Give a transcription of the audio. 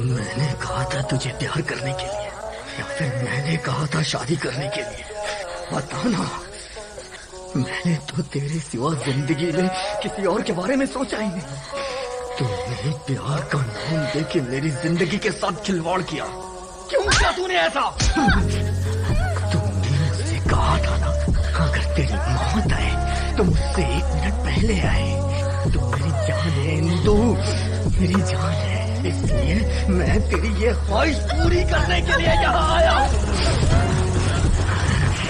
मैंने कहा था तुझे प्यार करने के लिए या फिर मैंने कहा था शादी करने के लिए? बता ना। मैंने तो तेरे सिवा जिंदगी में किसी और के बारे में सोचा ही नहीं। तूने प्यार का नाम देके मेरी जिंदगी के साथ खिलवाड़ किया। क्यों किया तूने ऐसा? तूने मुझसे कहा था ना, अगर तेरी मौत आए तो मुझसे 1 मिनट पहले आए। तू मेरी जान है इंदु, मेरी जान है, इसलिए मैं तेरी ये ख्वाहिश पूरी करने के लिए यहाँ आया हूँ।